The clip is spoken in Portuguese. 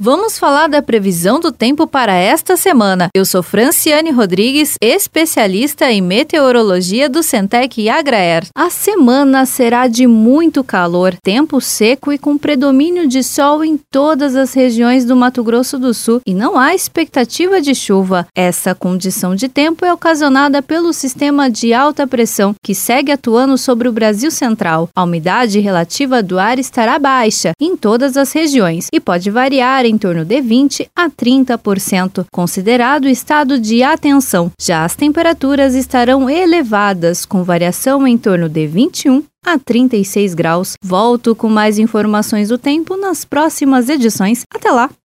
Vamos falar da previsão do tempo para esta semana. Eu sou Franciane Rodrigues, especialista em meteorologia do Centec Agraer. A semana será de muito calor, tempo seco e com predomínio de sol em todas as regiões do Mato Grosso do Sul e não há expectativa de chuva. Essa condição de tempo é ocasionada pelo sistema de alta pressão que segue atuando sobre o Brasil Central. A umidade relativa do ar estará baixa em todas as regiões e pode variar em torno de 20% a 30%, considerado estado de atenção. Já as temperaturas estarão elevadas, com variação em torno de 21 a 36 graus. Volto com mais informações do tempo nas próximas edições. Até lá!